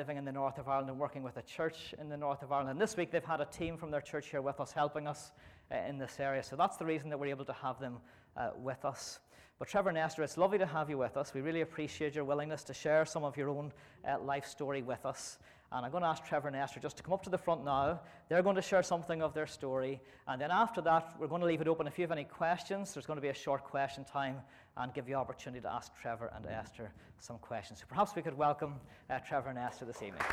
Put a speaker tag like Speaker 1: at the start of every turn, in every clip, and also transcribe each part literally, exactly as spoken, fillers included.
Speaker 1: living in the north of Ireland and working with a church in the north of Ireland. And this week they've had a team from their church here with us, helping us uh, in this area. So that's the reason that we're able to have them uh, with us. But Trevor and Esther, it's lovely to have you with us. We really appreciate your willingness to share some of your own uh, life story with us. And I'm going to ask Trevor and Esther just to come up to the front now. They're going to share something of their story. And then after that, we're going to leave it open. If you have any questions, there's going to be a short question time and give you opportunity to ask Trevor and Esther some questions. So perhaps we could welcome uh, Trevor and Esther this evening.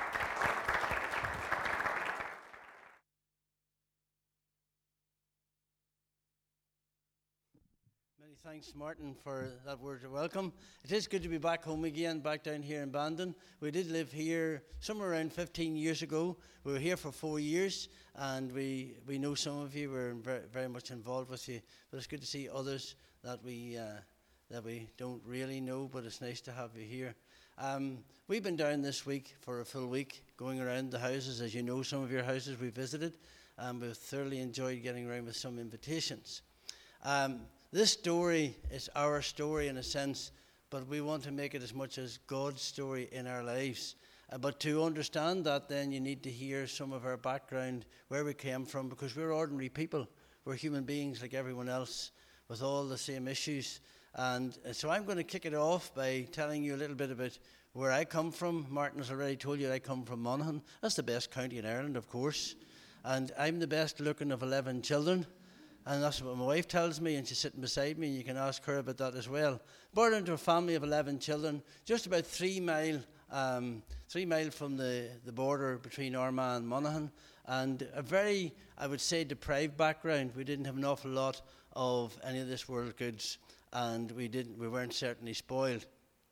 Speaker 2: Thanks, Martin, for that word of welcome. It is good to be back home again, back down here in Bandon. We did live here somewhere around fifteen years ago. We were here for four years, and we, we know some of you were very, very much involved with you. But it's good to see others that we uh, that we don't really know, but it's nice to have you here. Um, we've been down this week for a full week, going around the houses. As you know, some of your houses we visited, and we've thoroughly enjoyed getting around with some invitations. Um, This story is our story in a sense, but we want to make it as much as God's story in our lives. Uh, but to understand that, then you need to hear some of our background, where we came from, because we're ordinary people. We're human beings like everyone else with all the same issues. And uh, so I'm going to kick it off by telling you a little bit about where I come from. Martin has already told you I come from Monaghan. That's the best county in Ireland, of course. And I'm the best looking of eleven children. And that's what my wife tells me, and she's sitting beside me, and you can ask her about that as well. Born into a family of eleven children, just about three mile um, three mile from the, the border between Armagh and Monaghan, and a very, I would say, deprived background. We didn't have an awful lot of any of this world goods, and we didn't. We weren't certainly spoiled.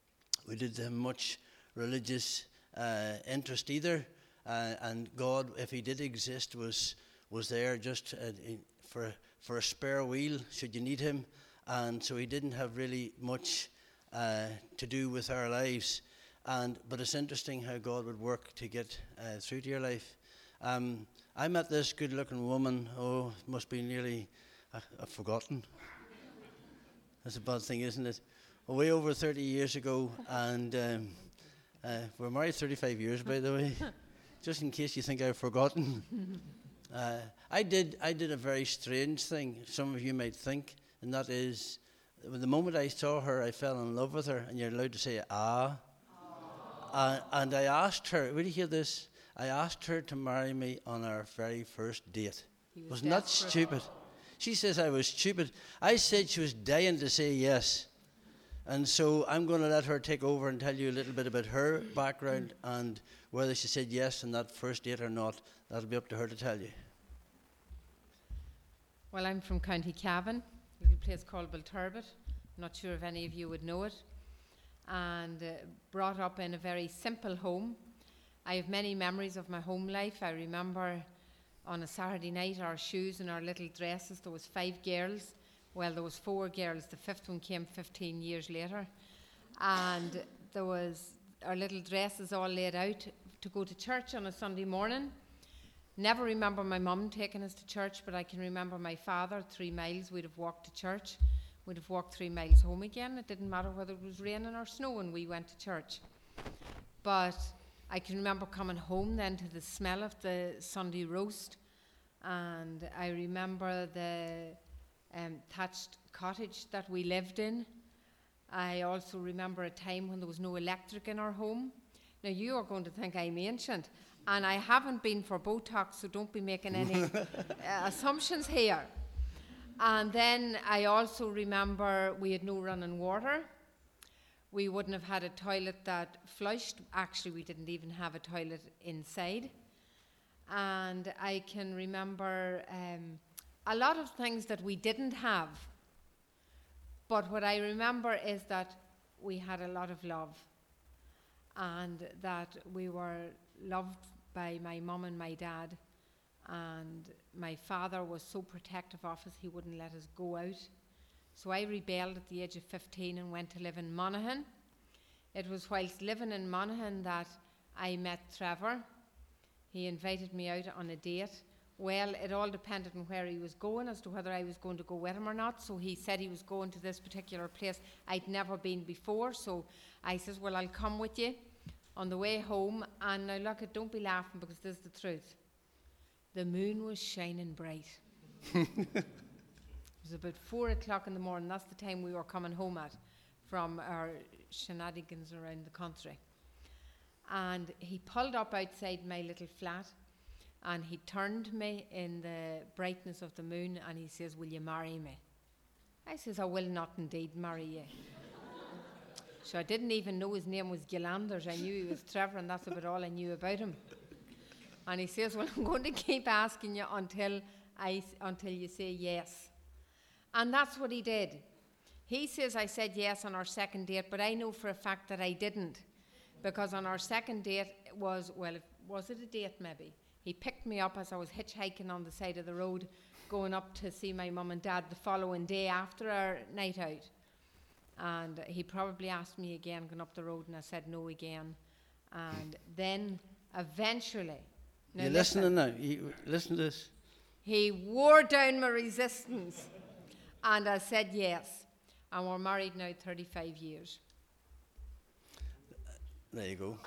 Speaker 2: We didn't have much religious uh, interest either, uh, and God, if He did exist, was was there just uh, in, for. for a spare wheel, should you need Him. And so He didn't have really much uh, to do with our lives. And But it's interesting how God would work to get uh, through to your life. Um, I met this good-looking woman, oh, it must be nearly, uh, I've forgotten. That's a bad thing, isn't it? Well, way over thirty years ago, and um, uh, we're married thirty-five years, by the way, just in case you think I've forgotten. Uh, I did I did a very strange thing, some of you might think, and that is, the moment I saw her, I fell in love with her, and you're allowed to say, ah. Uh, and I asked her, will you hear this? I asked her to marry me on our very first date. Was Wasn't that stupid? She says I was stupid. I said she was dying to say yes. And so I'm going to let her take over and tell you a little bit about her background and whether she said yes on that first date or not. That'll be up to her to tell you.
Speaker 3: Well, I'm from County Cavan, a little place called Belturbet. I'm not sure if any of you would know it. And uh, brought up in a very simple home. I have many memories of my home life. I remember on a Saturday night, our shoes and our little dresses, there was five girls. Well, there was four girls. The fifth one came fifteen years later. And there was our little dresses all laid out to go to church on a Sunday morning. Never remember my mum taking us to church, but I can remember my father, three miles, we'd have walked to church. We'd have walked three miles home again. It didn't matter whether it was raining or snowing, we went to church. But I can remember coming home then to the smell of the Sunday roast. And I remember the um, thatched cottage that we lived in. I also remember a time when there was no electric in our home. Now, you are going to think I'm ancient. And I haven't been for Botox, so don't be making any uh, assumptions here. And then I also remember we had no running water. We wouldn't have had a toilet that flushed. Actually, we didn't even have a toilet inside. And I can remember um, a lot of things that we didn't have. But what I remember is that we had a lot of love. And that we were loved by my mum and my dad, and my father was so protective of us he wouldn't let us go out. So I rebelled at the age of fifteen and went to live in Monaghan. It was whilst living in Monaghan that I met Trevor. He invited me out on a date. Well, it all depended on where he was going as to whether I was going to go with him or not. So he said he was going to this particular place I'd never been before. So I says, well, I'll come with you. on the way home, and now look, don't be laughing because this is the truth. The moon was shining bright. It was about four o'clock in the morning. That's the time we were coming home at from our shenanigans around the country. And he pulled up outside my little flat, and he turned me in the brightness of the moon, and he says, "Will you marry me?" I says, "I will not indeed marry you." So I didn't even know his name was Gilanders. I knew he was Trevor, and that's about all I knew about him. And he says, "Well, I'm going to keep asking you until I until you say yes." And that's what he did. He says I said yes on our second date, but I know for a fact that I didn't, because on our second date was, well, was it a date maybe? He picked me up as I was hitchhiking on the side of the road, going up to see my mum and dad the following day after our night out. And he probably asked me again, going up the road, and I said no again. And then eventually...
Speaker 2: You're listening now. You, listen to this.
Speaker 3: He wore down my resistance, and I said yes. And we're married now thirty-five years.
Speaker 2: There you go.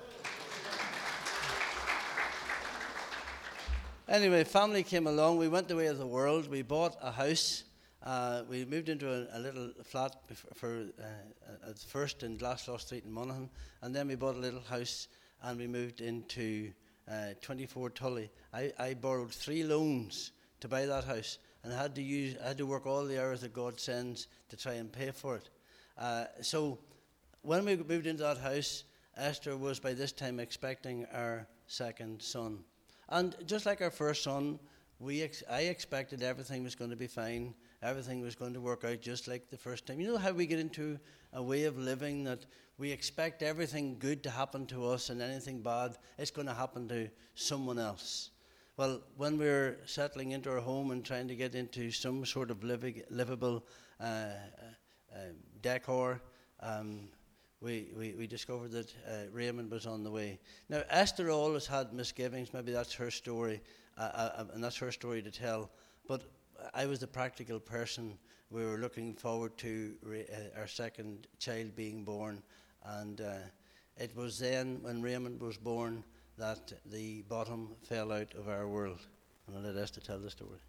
Speaker 2: Anyway, family came along. We went the way of the world. We bought a house. Uh, we moved into a, a little flat bef- for uh, at first in Glasgow Street in Monaghan, and then we bought a little house, and we moved into uh, twenty-four Tully. I, I borrowed three loans to buy that house, and I had to use I had to work all the hours that God sends to try and pay for it. Uh, so when we moved into that house, Esther was by this time expecting our second son. And just like our first son, we ex- I expected everything was going to be fine. Everything was going to work out just like the first time. You know how we get into a way of living that we expect everything good to happen to us, and anything bad, it's going to happen to someone else. Well, when we were settling into our home and trying to get into some sort of living, livable uh, uh, uh, decor, um, We, we, we discovered that uh, Raymond was on the way. Now, Esther always had misgivings. Maybe that's her story, uh, uh, and that's her story to tell. But I was the practical person. We were looking forward to Ra- uh, our second child being born. And uh, it was then, when Raymond was born, that the bottom fell out of our world. And I'll let Esther tell the story.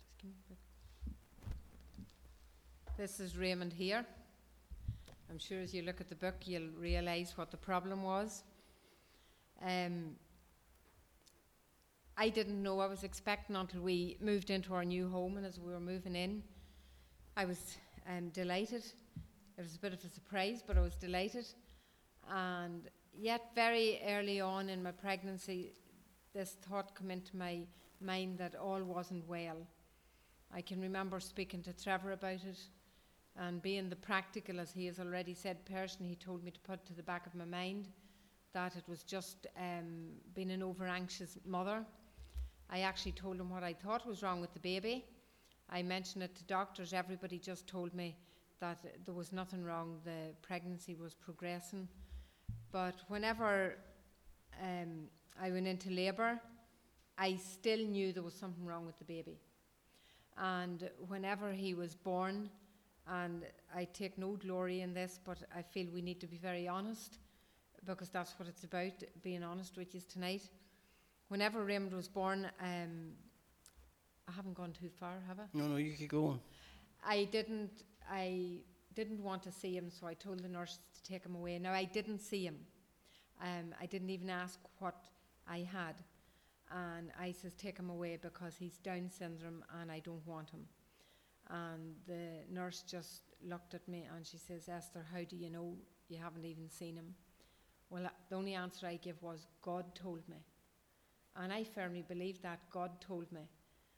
Speaker 3: This is Raymond here. I'm sure as you look at the book, you'll realise what the problem was. Um, I didn't know I was expecting until we moved into our new home, and as we were moving in, I was um, delighted. It was a bit of a surprise, but I was delighted. And yet very early on in my pregnancy, this thought came into my mind that all wasn't well. I can remember speaking to Trevor about it, and being the practical, as he has already said, person, he told me to put to the back of my mind that it was just um, being an over-anxious mother. I actually told him what I thought was wrong with the baby. I mentioned it to doctors. Everybody just told me that there was nothing wrong. The pregnancy was progressing. But whenever um, I went into labour, I still knew there was something wrong with the baby. And whenever he was born, and I take no glory in this, but I feel we need to be very honest, because that's what it's about, being honest with you tonight. Whenever Raymond was born, um, I haven't gone too far, have I?
Speaker 2: No, no, you keep going.
Speaker 3: I didn't, I didn't want to see him, so I told the nurse to take him away. Now, I didn't see him. Um, I didn't even ask what I had. And I says, take him away because he's Down syndrome and I don't want him. And the nurse just looked at me and she says, Esther, how do you know you haven't even seen him? Well, uh, the only answer I give was, God told me. And I firmly believe that God told me.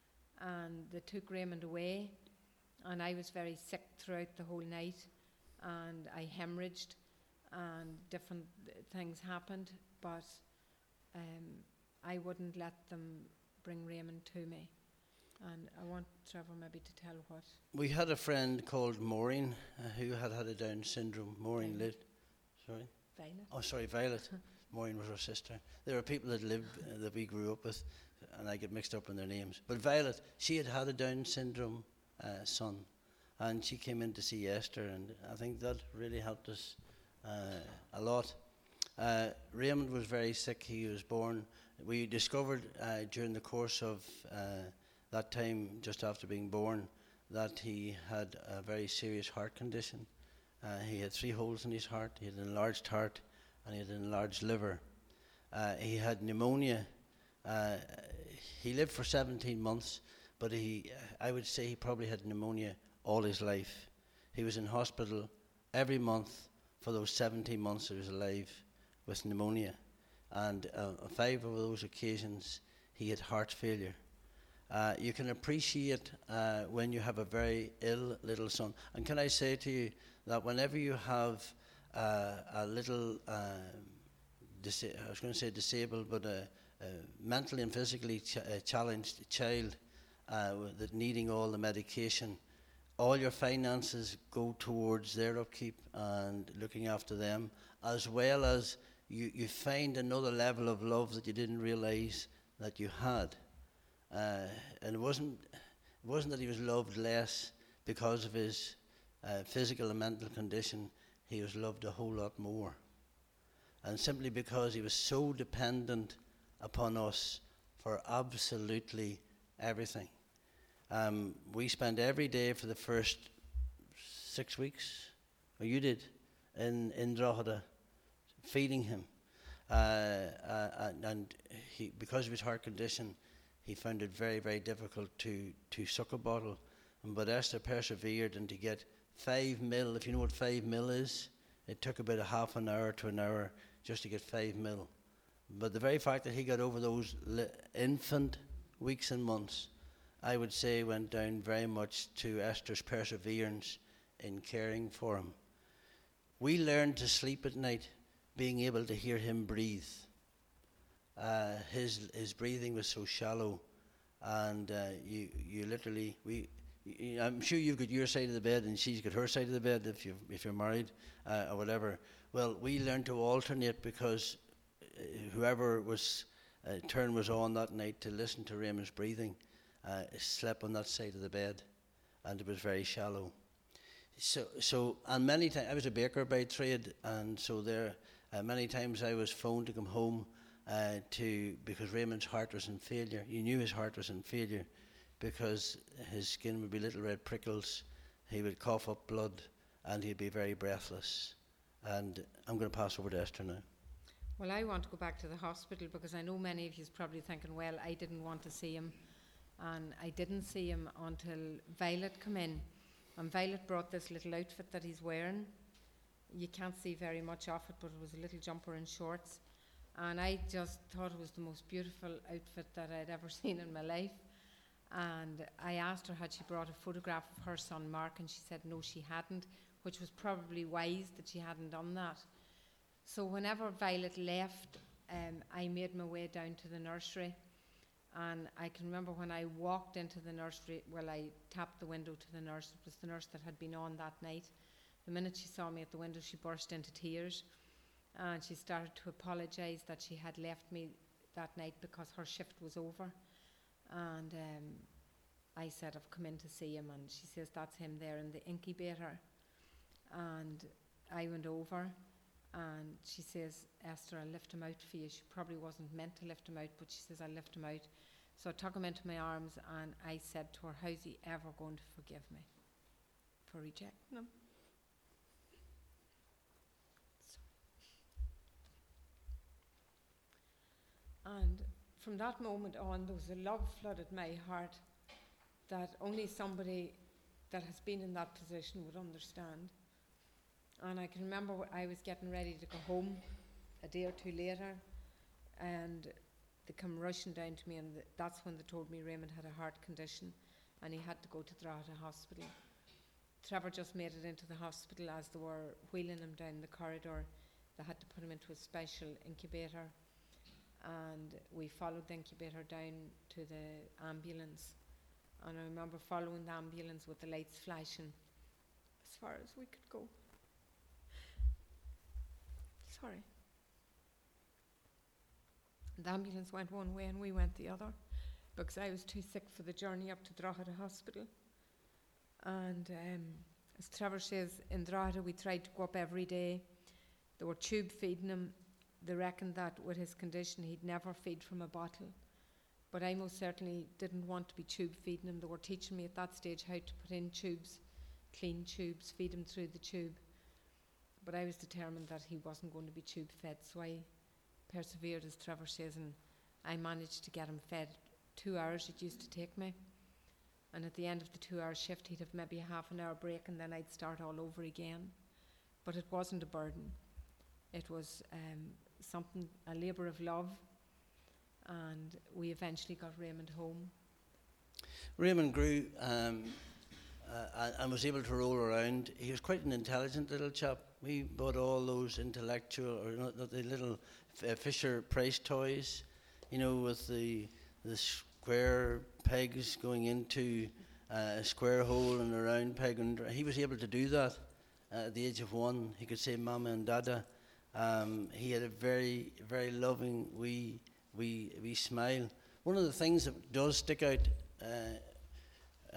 Speaker 3: And they took Raymond away, and I was very sick throughout the whole night, and I hemorrhaged, and different th- things happened, but um, I wouldn't let them bring Raymond to me. And I want Trevor maybe to tell what.
Speaker 2: We had a friend called Maureen uh, who had had a Down syndrome. Maureen
Speaker 3: Violet.
Speaker 2: lived. Sorry?
Speaker 3: Violet.
Speaker 2: Oh, sorry, Violet. Maureen was her sister. There were people that lived uh, that we grew up with, and I get mixed up in their names. But Violet, she had had a Down syndrome uh, son, and she came in to see Esther, and I think that really helped us uh, a lot. Uh, Raymond was very sick. He was born. We discovered uh, during the course of uh, that time, just after being born, that he had a very serious heart condition. Uh, he had three holes in his heart. He had an enlarged heart and he had an enlarged liver. Uh, he had pneumonia. Uh, he lived for seventeen months, but he, I would say he probably had pneumonia all his life. He was in hospital every month for those seventeen months he was alive with pneumonia. And uh, on five of those occasions, he had heart failure. Uh, you can appreciate uh, when you have a very ill little son. And can I say to you that whenever you have uh, a little, uh, disa- I was going to say disabled, but a, a mentally and physically ch- uh, challenged child uh, that needing all the medication, all your finances go towards their upkeep and looking after them, as well as you, you find another level of love that you didn't realize that you had. Uh, and it wasn't, it wasn't that he was loved less because of his uh, physical and mental condition. He was loved a whole lot more. And simply because he was so dependent upon us for absolutely everything. Um, we spent every day for the first six weeks, or you did, in, in Drogheda, feeding him. Uh, uh, and and he, because of his heart condition, he found it very, very difficult to, to suck a bottle. But Esther persevered, and to get five mil, if you know what five mil is, it took about a half an hour to an hour just to get five mil. But the very fact that he got over those li- infant weeks and months, I would say went down very much to Esther's perseverance in caring for him. We learned to sleep at night being able to hear him breathe. Uh, his his breathing was so shallow, and uh, you you literally we. You, I'm sure you've got your side of the bed and she's got her side of the bed if you if you're married uh, or whatever. Well, we learned to alternate because uh, whoever was uh, turn was on that night to listen to Raymond's breathing uh, slept on that side of the bed, and it was very shallow. So so and many times I was a baker by trade, and so there uh, many times I was phoned to come home. Uh, to because Raymond's heart was in failure. You knew his heart was in failure because his skin would be little red prickles, he would cough up blood, and he'd be very breathless. And I'm going to pass over to Esther now.
Speaker 3: Well, I want to go back to the hospital because I know many of you are probably thinking, well, I didn't want to see him, and I didn't see him until Violet came in. And Violet brought this little outfit that he's wearing. You can't see very much of it, but it was a little jumper and shorts. And I just thought it was the most beautiful outfit that I'd ever seen in my life. And I asked her had she brought a photograph of her son Mark, and she said no, she hadn't, which was probably wise that she hadn't done that. So whenever Violet left, um, I made my way down to the nursery. And I can remember when I walked into the nursery, well, I tapped the window to the nurse. It was the nurse that had been on that night. The minute she saw me at the window, she burst into tears. And she started to apologise that she had left me that night because her shift was over. And um, I said, I've come in to see him. And she says, that's him there in the incubator. And I went over, and she says, Esther, I'll lift him out for you. She probably wasn't meant to lift him out, but she says, I'll lift him out. So I took him into my arms, and I said to her, how's he ever going to forgive me for rejecting him? And from that moment on, there was a love flooded my heart that only somebody that has been in that position would understand. And I can remember I was getting ready to go home a day or two later, and they come rushing down to me, and th- that's when they told me Raymond had a heart condition and he had to go to Drogheda Hospital. Trevor just made it into the hospital. As they were wheeling him down the corridor, they had to put him into a special incubator. And we followed the incubator down to the ambulance. And I remember following the ambulance with the lights flashing as far as we could go. Sorry. The ambulance went one way and we went the other because I was too sick for the journey up to Drogheda Hospital. And um, as Trevor says, in Drogheda we tried to go up every day. They were tube feeding him. they reckoned that with his condition he'd never feed from a bottle. But I most certainly didn't want to be tube feeding him. They were teaching me at that stage how to put in tubes, clean tubes, feed him through the tube. But I was determined that he wasn't going to be tube fed, so I persevered, as Trevor says, and I managed to get him fed. Two hours it used to take me. And at the end of the two-hour shift, he'd have maybe a half an hour break, and then I'd start all over again. But it wasn't a burden. It was um, something, a labour of love, and we eventually got Raymond home.
Speaker 2: Raymond grew um, uh, and was able to roll around. He was quite an intelligent little chap. We bought all those intellectual, or not, not the little uh, Fisher Price toys, you know, with the the square pegs going into uh, a square hole and a round peg. And he was able to do that uh, at the age of one. He could say Mama and Dada. Um, he had a very, very loving wee, wee, wee smile. One of the things that does stick out, uh, uh,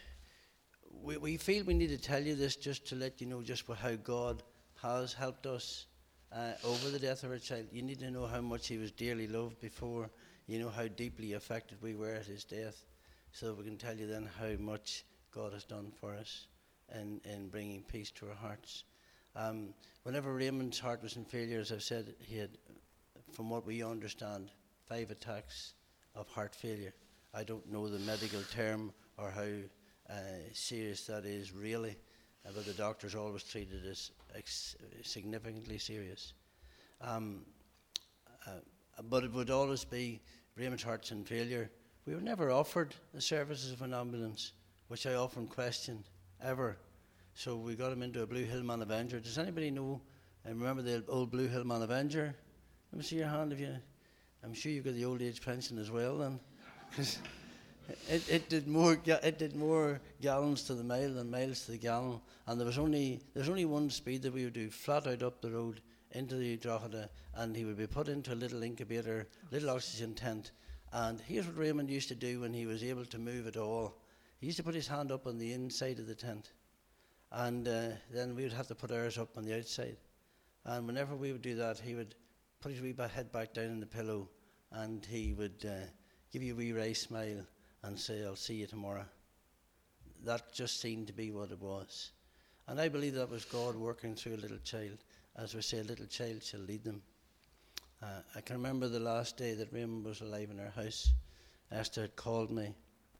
Speaker 2: we, we feel we need to tell you this just to let you know just how God has helped us uh, over the death of our child. You need to know how much he was dearly loved before. You know how deeply affected we were at his death, so that we can tell you then how much God has done for us in, in bringing peace to our hearts. Um, whenever Raymond's heart was in failure, as I've said, he had, from what we understand, five attacks of heart failure. I don't know the medical term or how uh, serious that is really, uh, but the doctors always treated it as ex- significantly serious. Um, uh, But it would always be Raymond's heart's in failure. We were never offered the services of an ambulance, which I often questioned, ever. So we got him into a Blue Hill Man Avenger. Does anybody know and remember the old Blue Hill Man Avenger? Let me see your hand if you... I'm sure you got the old age pension as well then. it, it did more ga- it did more gallons to the mile than miles to the gallon. And there was only there was only one speed that we would do, flat out up the road into the Drogheda, and he would be put into a little incubator, little oxygen tent. And here's what Raymond used to do when he was able to move at all. He used to put his hand up on the inside of the tent, and uh, then we would have to put ours up on the outside. And whenever we would do that, he would put his wee ba- head back down in the pillow, and he would uh, give you a wee wry smile and say, "I'll see you tomorrow." That just seemed to be what it was. And I believe that was God working through a little child. As we say, a little child shall lead them. Uh, I can remember the last day that Raymond was alive in our house. Esther had called me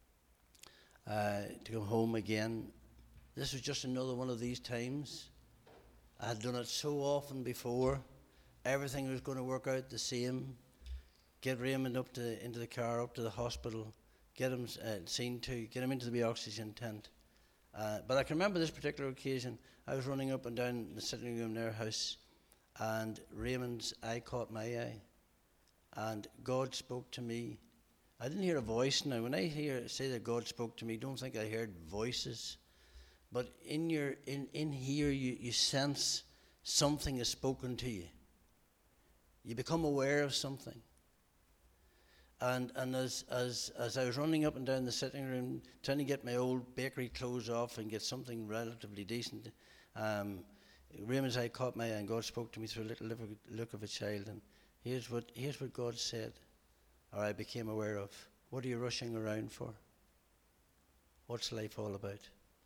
Speaker 2: uh, to come home again. This was just another one of these times. I had done it so often before. Everything was going to work out the same. Get Raymond up to into the car, up to the hospital, get him uh, seen to, get him into the oxygen tent. Uh, but I can remember this particular occasion. I was running up and down the sitting room in their house, and Raymond's eye caught my eye, and God spoke to me. I didn't hear a voice. Now, when I hear say that God spoke to me, don't think I heard voices, but in your in in here you, you sense something is spoken to you. You become aware of something. And and as as as I was running up and down the sitting room, trying to get my old bakery clothes off and get something relatively decent, um, Raymond's eye caught my eye, and God spoke to me through a little look of a child. And here's what here's what God said, or I became aware of. What are you rushing around for? What's life all about?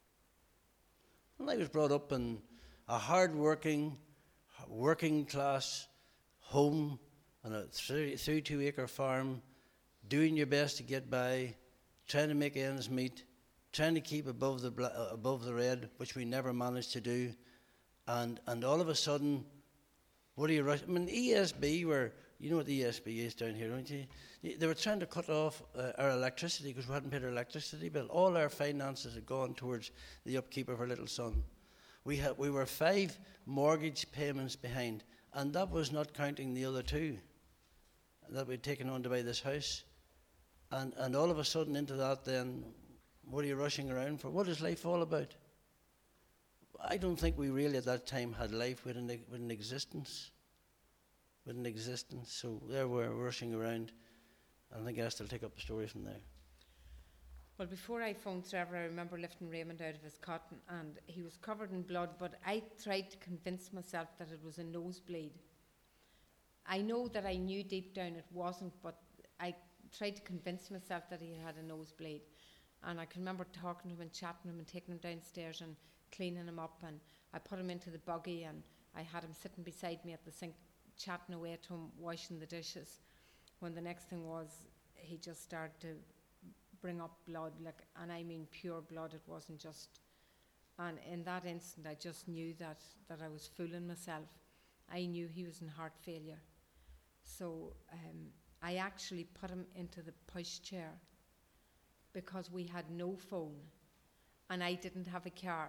Speaker 2: Well, I was brought up in a hard-working, working class home on a thirty-two acre farm, doing your best to get by, trying to make ends meet, trying to keep above the bla- uh, above the red, which we never managed to do, and and all of a sudden, what are you rushing? I mean, E S B were, you know what the E S B is down here, don't you? They were trying to cut off uh, our electricity because we hadn't paid our electricity bill. All our finances had gone towards the upkeep of our little son. We had we were five mortgage payments behind, and that was not counting the other two that we'd taken on to buy this house. And and all of a sudden into that then, what are you rushing around for? What is life all about? I don't think we really at that time had life with an, with an existence. With an existence. So there we're rushing around. I think Esther will take up the story from there.
Speaker 3: Well, before I phoned Trevor, I remember lifting Raymond out of his cot, and he was covered in blood, but I tried to convince myself that it was a nosebleed. I know that I knew deep down it wasn't, but I tried to convince myself that he had a nosebleed. And I can remember talking to him and chatting to him and taking him downstairs and cleaning him up. And I put him into the buggy and I had him sitting beside me at the sink, chatting away to him, washing the dishes. When the next thing was, he just started to bring up blood, like, and I mean pure blood. It wasn't just. And in that instant, I just knew that, that I was fooling myself. I knew he was in heart failure. So um, I actually put him into the pushchair because we had no phone and I didn't have a car.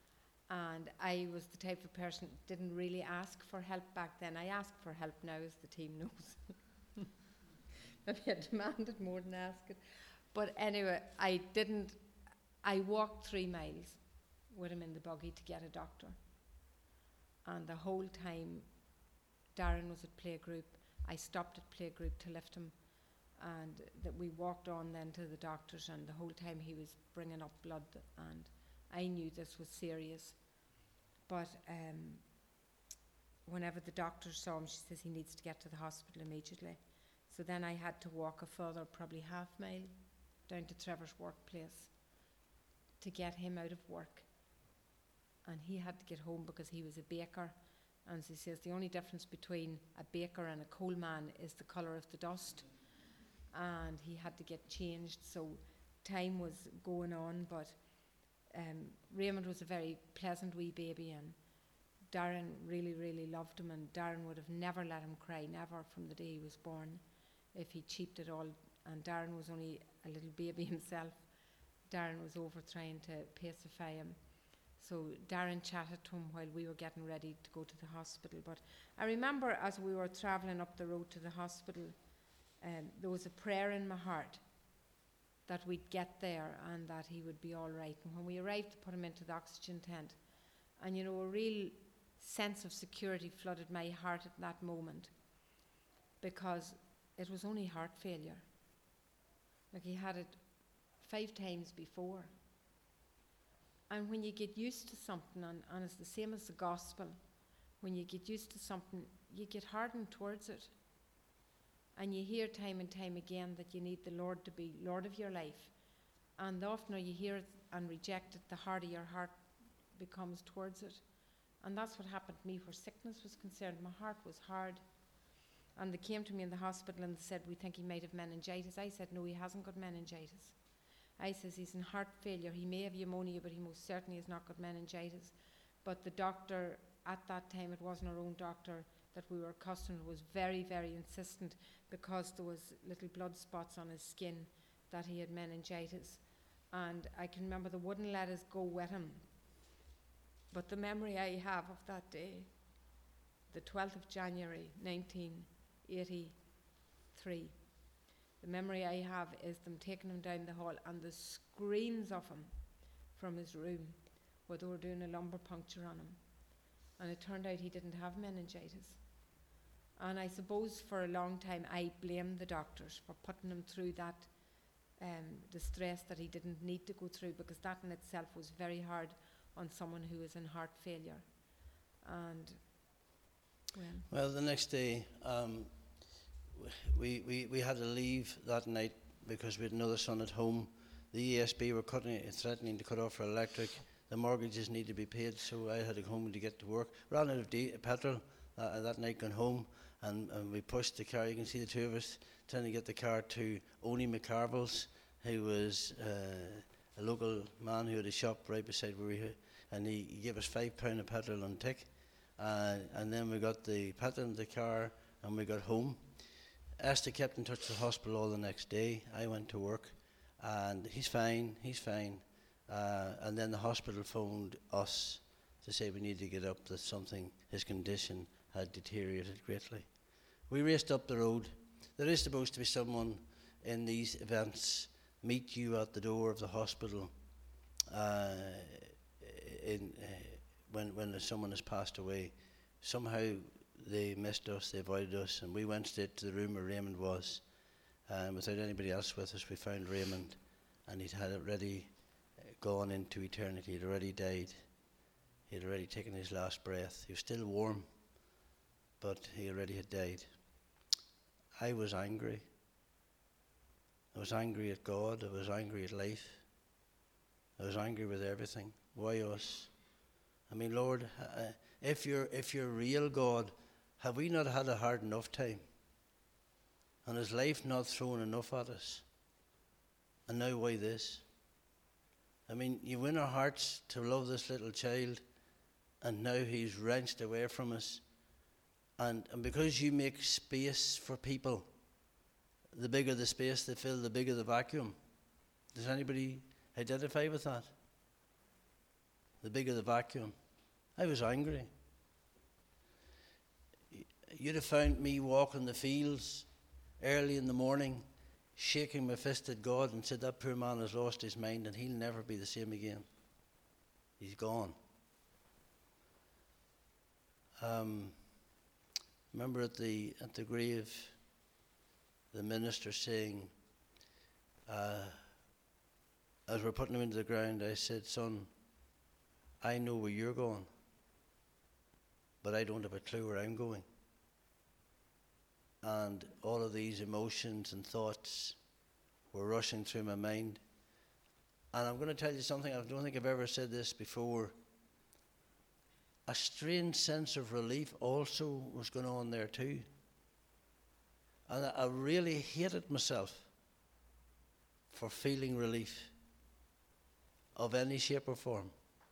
Speaker 3: And I was the type of person that didn't really ask for help back then. I ask for help now, as the team knows. Maybe I demanded more than asked it. But anyway, I didn't, I walked three miles with him in the buggy to get a doctor. And the whole time, Darren was at playgroup. I stopped at playgroup to lift him, and that we walked on then to the doctors, and the whole time he was bringing up blood, and I knew this was serious. But um, whenever the doctor saw him, she says he needs to get to the hospital immediately. So then I had to walk a further, probably half mile, down to Trevor's workplace to get him out of work. And he had to get home because he was a baker. And she says the only difference between a baker and a coal man is the colour of the dust. And he had to get changed, so time was going on. But um, Raymond was a very pleasant wee baby, and Darren really, really loved him. And Darren would have never let him cry, never, from the day he was born, if he cheaped it all. And Darren was only a little baby himself. Darren was over trying to pacify him. So Darren chatted to him while we were getting ready to go to the hospital. But I remember as we were travelling up the road to the hospital, um, there was a prayer in my heart that we'd get there and that he would be all right. And when we arrived to put him into the oxygen tent, and you know, a real sense of security flooded my heart at that moment, because it was only heart failure. Like, he had it five times before. And when you get used to something, and, and it's the same as the gospel, when you get used to something, you get hardened towards it. And you hear time and time again that you need the Lord to be Lord of your life. And the oftener you hear it and reject it, the harder your heart becomes towards it. And that's what happened to me where sickness was concerned. My heart was hard. And they came to me in the hospital and said, we think he might have meningitis. I said, no, he hasn't got meningitis. I says, he's in heart failure. He may have pneumonia, but he most certainly has not got meningitis. But the doctor, at that time, it wasn't our own doctor that we were accustomed, was very, very insistent, because there was little blood spots on his skin, that he had meningitis. And I can remember they wouldn't let us go with him. But the memory I have of that day, the twelfth of January nineteen eighty-three, the memory I have is them taking him down the hall and the screams of him from his room where they were doing a lumbar puncture on him. And it turned out he didn't have meningitis. And I suppose for a long time I blamed the doctors for putting him through that um, distress that he didn't need to go through, because that in itself was very hard on someone who was in heart failure. And well,
Speaker 2: well the next day um, we, we, we had to leave that night because we had another son at home. The E S B were cutting, threatening to cut off our electric. The mortgages need to be paid, so I had to go home to get to work. Ran out of de- petrol uh, that night, going home, and, and we pushed the car. You can see the two of us trying to get the car to Oni McCarville's, who was uh, a local man who had a shop right beside where we were, and he, he gave us five pound of petrol on tick. Uh, and then we got the petrol in the car, and we got home. Esther kept in touch with the hospital all the next day. I went to work, and he's fine, he's fine. Uh, and then the hospital phoned us to say we need to get up, that something, his condition had deteriorated greatly. We raced up the road. There is supposed to be someone in these events meet you at the door of the hospital uh, in, uh, when, when someone has passed away. Somehow they missed us, they avoided us, and we went straight to the room where Raymond was. And without anybody else with us, we found Raymond, and he'd had already gone into eternity. He'd already died. He had already taken his last breath. He was still warm, but he already had died. I was angry. I was angry at God. I was angry at life. I was angry with everything. Why us? I mean, Lord, uh, if you're if you're real God, have we not had a hard enough time? And has life not thrown enough at us? And now why this? I mean, you win our hearts to love this little child, and now he's wrenched away from us. And, and because you make space for people, the bigger the space they fill, the bigger the vacuum. Does anybody identify with that? The bigger the vacuum. I was angry. You'd have found me walking the fields early in the morning, shaking my fist at God and said, that poor man has lost his mind and he'll never be the same again. He's gone. Um, remember at the at the grave, the minister saying, uh, as we're putting him into the ground, I said, son, I know where you're going, but I don't have a clue where I'm going. And all of these emotions and thoughts were rushing through my mind. And I'm going to tell you something, I don't think I've ever said this before. A strange sense of relief also was going on there too. And I really hated myself for feeling relief of any shape or form.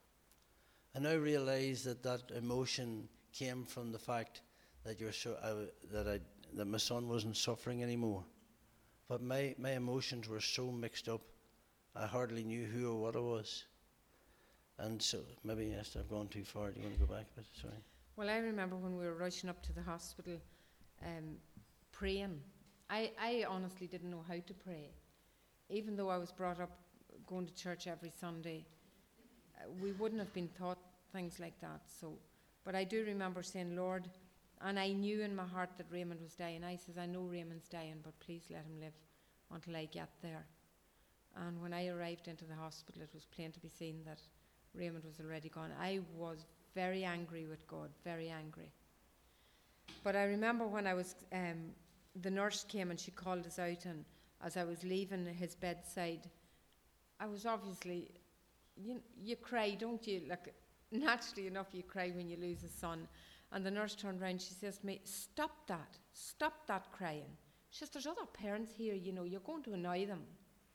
Speaker 2: I now realise that that emotion came from the fact that you're so I, that I that my son wasn't suffering anymore. But my, my emotions were so mixed up, I hardly knew who or what I was. And so, maybe yes, I've gone too far. Do you want to go back a bit? Sorry.
Speaker 3: Well, I remember when we were rushing up to the hospital, um, praying. I, I honestly didn't know how to pray. Even though I was brought up going to church every Sunday, uh, we wouldn't have been taught things like that. So, but I do remember saying, Lord, and I knew in my heart that Raymond was dying. I says, I know Raymond's dying, but please let him live until I get there. And when I arrived into the hospital, it was plain to be seen that Raymond was already gone. I was very angry with God, very angry. But I remember when I was, um, the nurse came and she called us out, and as I was leaving his bedside, I was obviously, you, you cry, don't you? Like, naturally enough, you cry when you lose a son. And the nurse turned around, she says to me, stop that, stop that crying. She says, there's other parents here, you know, you're going to annoy them.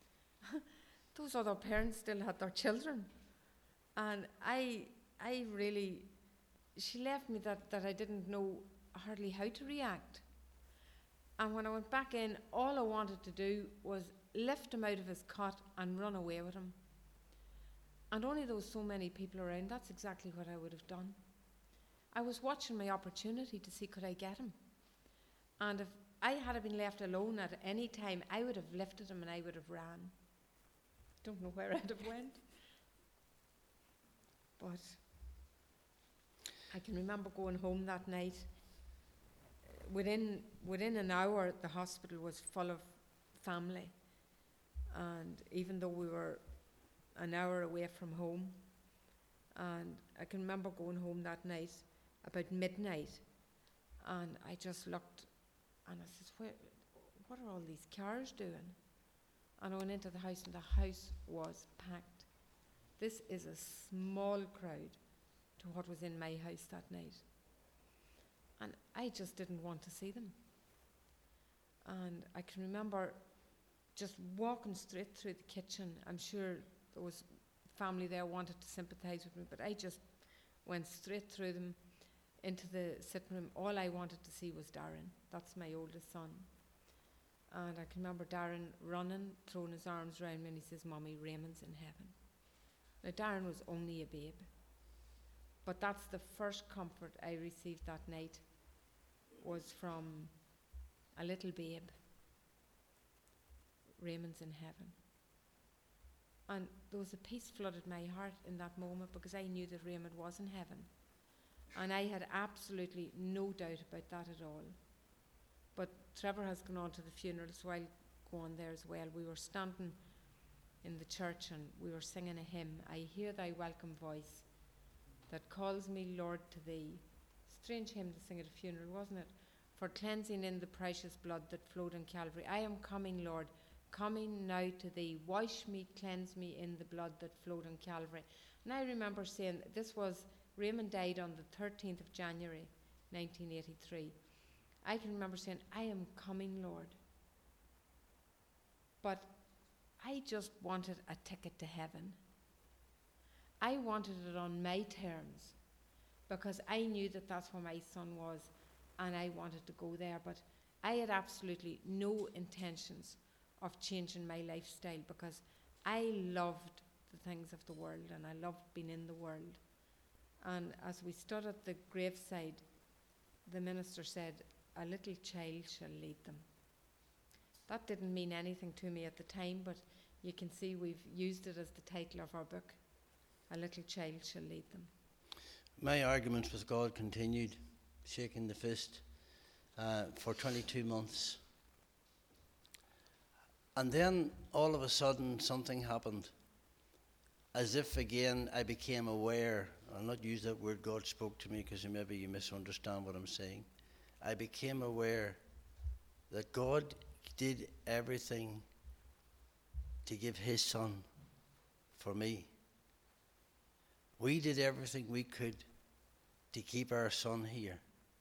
Speaker 3: Those other parents still had their children. And I I really, she left me that, that I didn't know hardly how to react. And when I went back in, all I wanted to do was lift him out of his cot and run away with him. And only there was so many people around, that's exactly what I would have done. I was watching my opportunity to see could I get him. And if I had been left alone at any time, I would have lifted him and I would have ran. Don't know where I'd have went. But I can remember going home that night. Within within an hour, the hospital was full of family. And even though we were an hour away from home, and I can remember going home that night about midnight, and I just looked and I said, Where, what are all these cars doing? And I went into the house and the house was packed. This is a small crowd to what was in my house that night. And I just didn't want to see them. And I can remember just walking straight through the kitchen. I'm sure there was family there wanted to sympathise with me, but I just went straight through them into the sitting room. All I wanted to see was Darren. That's my oldest son. And I can remember Darren running, throwing his arms around me, and he says, Mommy, Raymond's in heaven. Now, Darren was only a babe, but that's the first comfort I received that night, was from a little babe. Raymond's in heaven. And there was a peace flooded my heart in that moment, because I knew that Raymond was in heaven. And I had absolutely no doubt about that at all. But Trevor has gone on to the funeral, so I'll go on there as well. We were standing in the church and we were singing a hymn, I hear thy welcome voice that calls me, Lord, to thee. Strange hymn to sing at a funeral, wasn't it? for cleansing in the precious blood that flowed on Calvary. I am coming, Lord, coming now to thee. Wash me, cleanse me in the blood that flowed on Calvary. And I remember saying, this was, Raymond died on the thirteenth of January, nineteen eighty-three. I can remember saying, I am coming, Lord. But I just wanted a ticket to heaven. I wanted it on my terms, because I knew that that's where my son was, and I wanted to go there. But I had absolutely no intentions of changing my lifestyle, because I loved the things of the world, and I loved being in the world. And as we stood at the graveside, the minister said, a little child shall lead them. That didn't mean anything to me at the time, but you can see we've used it as the title of our book. A little child shall lead them.
Speaker 2: My arguments with God continued, shaking the fist, uh, for twenty-two months. And then all of a sudden something happened. As if again I became aware. I'll not use that word God spoke to me, because maybe you misunderstand what I'm saying. I became aware that God did everything to give his son for me. We did everything we could to keep our son here.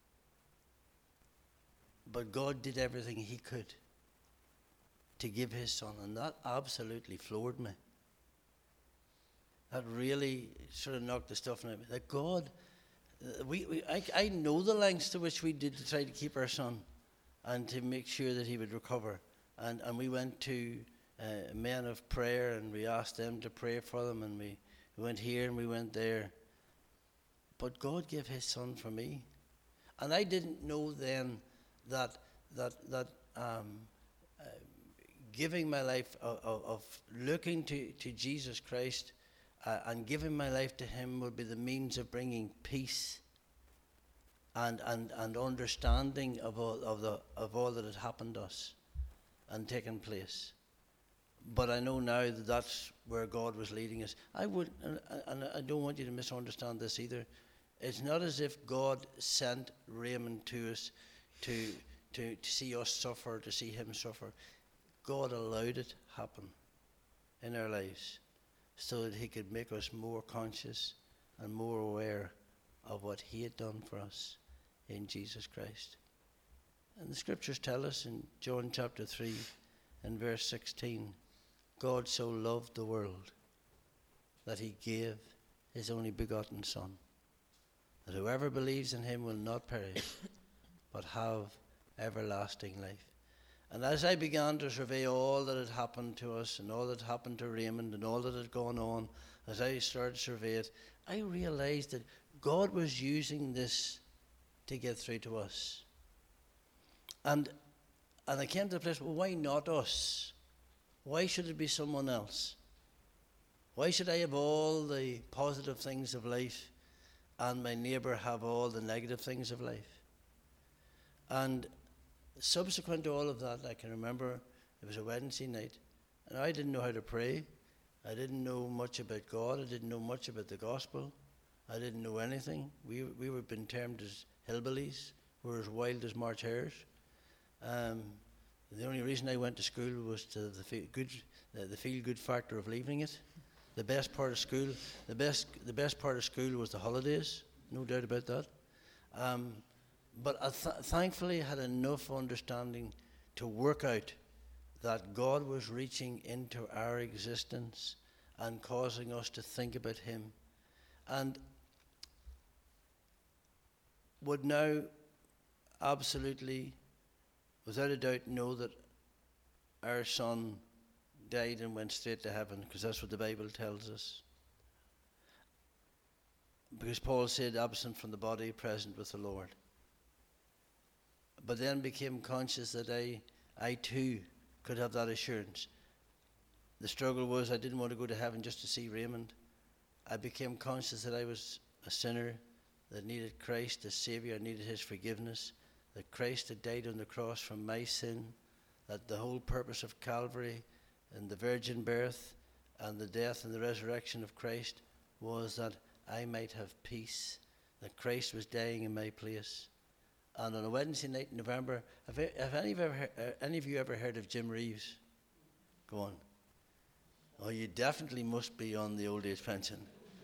Speaker 2: But God did everything he could to give his son, and that absolutely floored me. That really sort of knocked the stuff out of me. That God, uh, we, we I, I know the lengths to which we did to try to keep our son and to make sure that he would recover. And, and we went to uh, men of prayer, and we asked them to pray for them, and we, we went here and we went there. But God gave his son for me. And I didn't know then that that that um, uh, giving my life, of, of, of looking to, to Jesus Christ uh, and giving my life to him would be the means of bringing peace and and, and understanding of all of the of all that had happened to us and taken place. But I know now that that's where God was leading us. I would, and, and I don't want you to misunderstand this either. It's not as if God sent Raymond to us to, to, to see us suffer, to see him suffer. God allowed it happen in our lives so that he could make us more conscious and more aware of what he had done for us in Jesus Christ. And the scriptures tell us in John chapter three and verse sixteen, God so loved the world that he gave his only begotten Son, that whoever believes in him will not perish, but have everlasting life. And as I began to survey all that had happened to us, and all that happened to Raymond, and all that had gone on, as I started to survey it, I realized that God was using this to get through to us. And, and I came to the place, well, why not us? Why should it be someone else? Why should I have all the positive things of life and my neighbour have all the negative things of life? And subsequent to all of that, I can remember it was a Wednesday night, and I didn't know how to pray. I didn't know much about God. I didn't know much about the gospel. I didn't know anything. We we were been termed as hillbillies. We were as wild as March hares. Um, the only reason I went to school was to the feel good, uh, the feel good factor of leaving it. The best part of school, the best the best part of school was the holidays. No doubt about that. Um, But I th- thankfully had enough understanding to work out that God was reaching into our existence and causing us to think about him. And would now absolutely, without a doubt, know that our son died and went straight to heaven, because that's what the Bible tells us. Because Paul said, absent from the body, present with the Lord. But then became conscious that I, I too could have that assurance. The struggle was I didn't want to go to heaven just to see Raymond. I became conscious that I was a sinner that needed Christ as Saviour, needed his forgiveness, that Christ had died on the cross for my sin, that the whole purpose of Calvary and the virgin birth and the death and the resurrection of Christ was that I might have peace, that Christ was dying in my place. And on a Wednesday night in November, have, have any, of ever, uh, any of you ever heard of Jim Reeves? Go on. Oh, you definitely must be on the old age pension.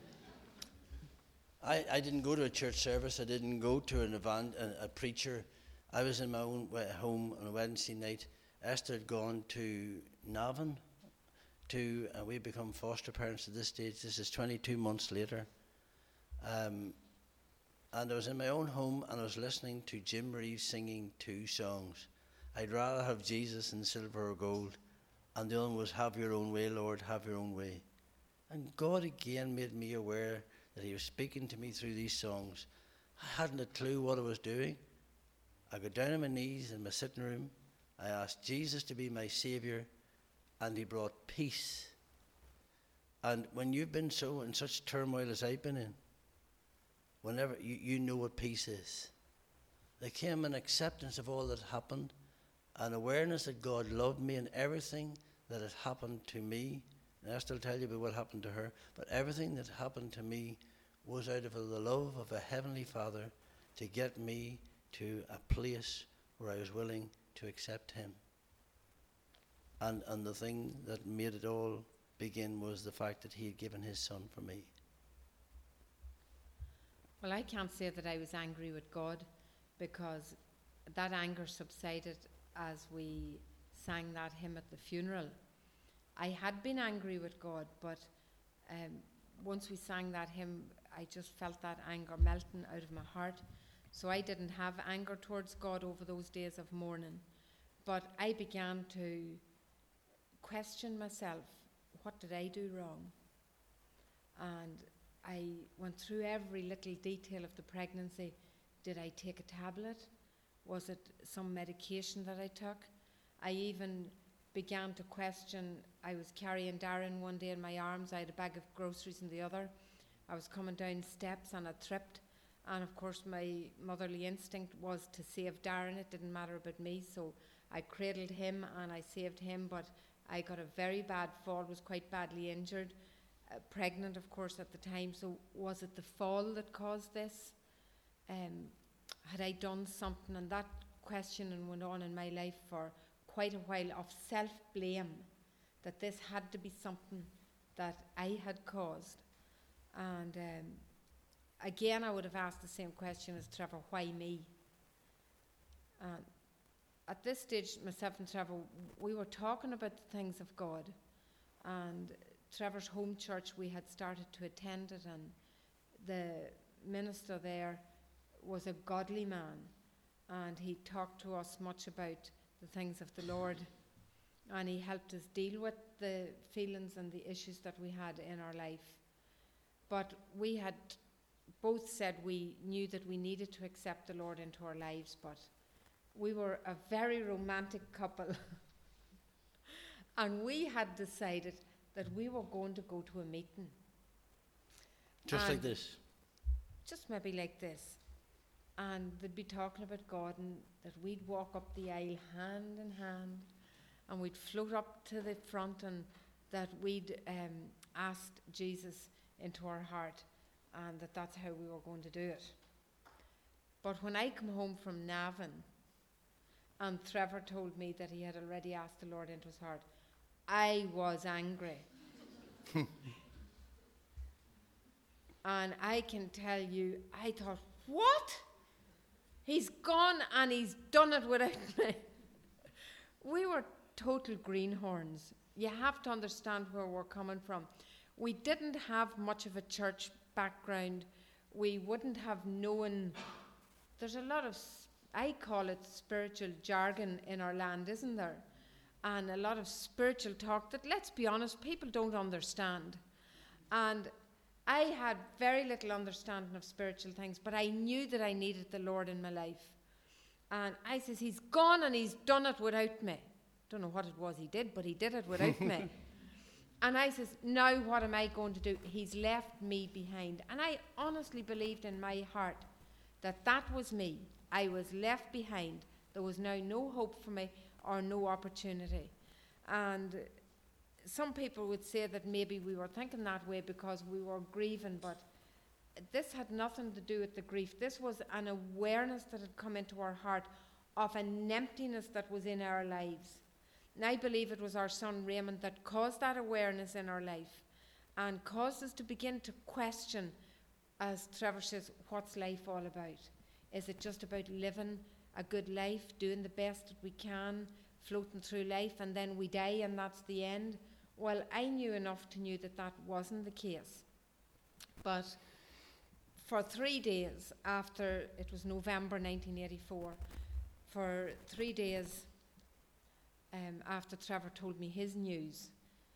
Speaker 2: I, I didn't go to a church service. I didn't go to an event, a, a preacher. I was in my own home on a Wednesday night. Esther had gone to Navan. To, uh, we become foster parents at this stage. This is twenty-two months later. Um, and I was in my own home and I was listening to Jim Reeves singing two songs. I'd rather have Jesus in silver or gold. And the other one was Have Your Own Way, Lord, Have Your Own Way. And God again made me aware that he was speaking to me through these songs. I hadn't a clue what I was doing. I got down on my knees in my sitting room. I asked Jesus to be my Saviour, and he brought peace. And when you've been so in such turmoil as I've been in, whenever you, you know what peace is. There came an acceptance of all that happened, an awareness that God loved me and everything that had happened to me. And I'll still tell you about what happened to her, but everything that happened to me was out of the love of a Heavenly Father to get me to a place where I was willing to accept him. And, and the thing that made it all begin was the fact that he had given his son for me.
Speaker 3: Well, I can't say that I was angry with God, because that anger subsided as we sang that hymn at the funeral. I had been angry with God, but um, once we sang that hymn, I just felt that anger melting out of my heart. So I didn't have anger towards God over those days of mourning. But I began to question myself, what did I do wrong? And I went through every little detail of the pregnancy. Did I take a tablet? Was it some medication that I took? I even began to question. I was carrying Darren one day in my arms. I had a bag of groceries in the other. I was coming down steps and I tripped. And of course my motherly instinct was to save Darren. It didn't matter about me. So I cradled him and I saved him. But I got a very bad fall, was quite badly injured. Uh, pregnant, of course, at the time. So was it the fall that caused this? Um, had I done something? And that questioning went on in my life for quite a while, of self-blame, that this had to be something that I had caused. And um, again, I would have asked the same question as Trevor, why me? And at this stage, myself and Trevor, we were talking about the things of God. And Trevor's home church, we had started to attend it, and the minister there was a godly man, and he talked to us much about the things of the Lord, and he helped us deal with the feelings and the issues that we had in our life. But we had both said we knew that we needed to accept the Lord into our lives, but we were a very romantic couple and we had decided that we were going to go to a meeting.
Speaker 2: Just
Speaker 3: and
Speaker 2: like this?
Speaker 3: Just maybe like this. And they'd be talking about God, and that we'd walk up the aisle hand in hand, and we'd float up to the front, and that we'd um, asked Jesus into our heart, and that that's how we were going to do it. But when I come home from Navan, and Trevor told me that he had already asked the Lord into his heart, I was angry. And I can tell you, I thought, what? He's gone and he's done it without me. We were total greenhorns. You have to understand where we're coming from. We didn't have much of a church background. We wouldn't have known. There's a lot of, I call it spiritual jargon in our land, isn't there? And a lot of spiritual talk that, let's be honest, people don't understand. And I had very little understanding of spiritual things, but I knew that I needed the Lord in my life. And I says, he's gone and he's done it without me. Don't know what it was he did, but he did it without me. And I says, now what am I going to do? He's left me behind. And I honestly believed in my heart that that was me. I was left behind. There was now no hope for me or no opportunity. And some people would say that maybe we were thinking that way because we were grieving, but this had nothing to do with the grief. This was an awareness that had come into our heart of an emptiness that was in our lives. And I believe it was our son Raymond that caused that awareness in our life and caused us to begin to question, as Trevor says, what's life all about? Is it just about living a good life, doing the best that we can, floating through life, and then we die and that's the end? Well, I knew enough to know that that wasn't the case. But for three days after, it was November nineteen eighty-four, for three days um, after Trevor told me his news,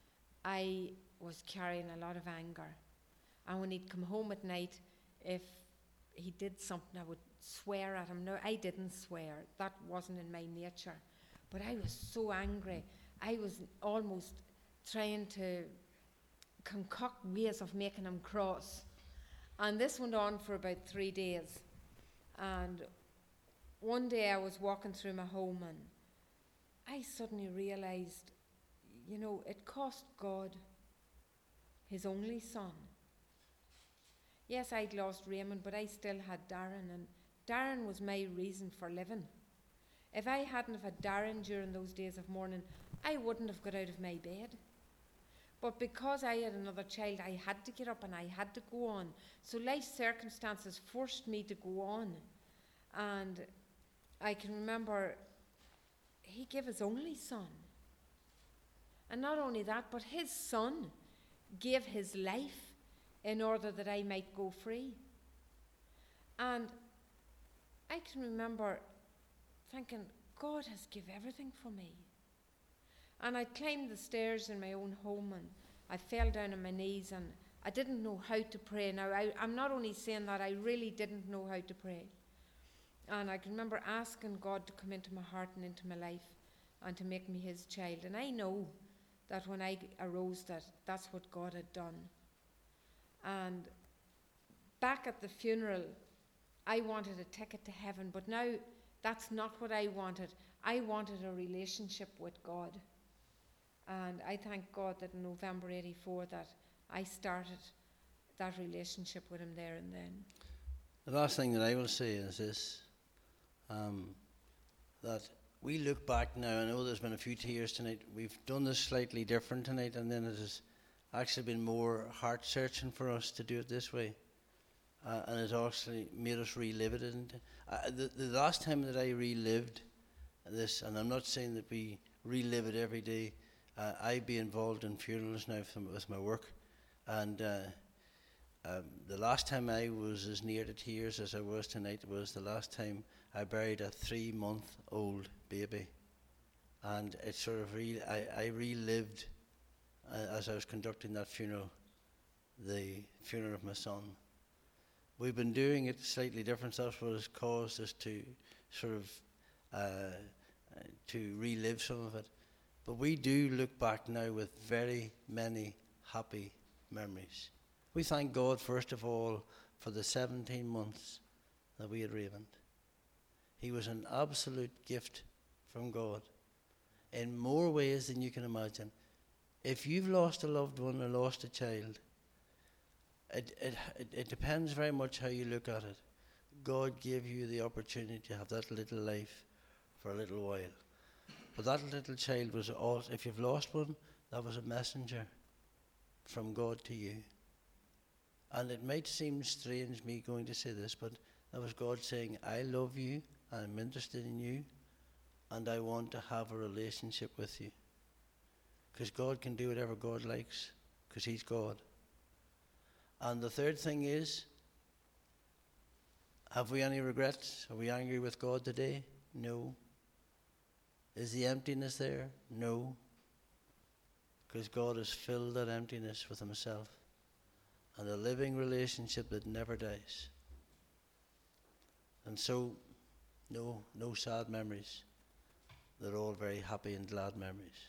Speaker 3: I was carrying a lot of anger. And when he'd come home at night, if he did something, I would swear at him. No, I didn't swear. That wasn't in my nature. But I was so angry. I was almost trying to concoct ways of making him cross. And this went on for about three days. And one day I was walking through my home and I suddenly realized, you know, it cost God his only son. Yes, I'd lost Raymond, but I still had Darren, and Darren was my reason for living. If I hadn't have had Darren during those days of mourning, I wouldn't have got out of my bed. But because I had another child, I had to get up and I had to go on. So life circumstances forced me to go on. And I can remember he gave his only son. And not only that, but his son gave his life in order that I might go free. And I can remember thinking, God has given everything for me. And I climbed the stairs in my own home and I fell down on my knees and I didn't know how to pray. Now, I, I'm not only saying that, I really didn't know how to pray. And I can remember asking God to come into my heart and into my life and to make me his child. And I know that when I arose, that that's what God had done. And back at the funeral, I wanted a ticket to heaven, but now that's not what I wanted. I wanted a relationship with God. And I thank God that in November eighty-four that I started that relationship with him there and then.
Speaker 2: The last thing that I will say is this, um, that we look back now. I know there's been a few tears tonight. We've done this slightly different tonight, and then it has actually been more heart-searching for us to do it this way. Uh, and it's actually made us relive it. And uh, the, the last time that I relived this, and I'm not saying that we relive it every day, uh, I be involved in funerals now from, with my work, and uh, um, the last time I was as near to tears as I was tonight was the last time I buried a three-month-old baby, and it sort of re- I, I relived uh, as I was conducting that funeral, the funeral of my son. We've been doing it slightly different. That's what has caused us to sort of uh, to relive some of it. But we do look back now with very many happy memories. We thank God, first of all, for the seventeen months that we had Raymond. He was an absolute gift from God in more ways than you can imagine. If you've lost a loved one or lost a child, It, it it it depends very much how you look at it. God gave you the opportunity to have that little life for a little while. But that little child was all, if you've lost one, that was a messenger from God to you. And it might seem strange me going to say this, but that was God saying, I love you, I'm interested in you, and I want to have a relationship with you. Because God can do whatever God likes, because he's God. And the third thing is, have we any regrets? Are we angry with God today? No. Is the emptiness there? No. Because God has filled that emptiness with himself and a living relationship that never dies. And so, no, no sad memories. They're all very happy and glad memories.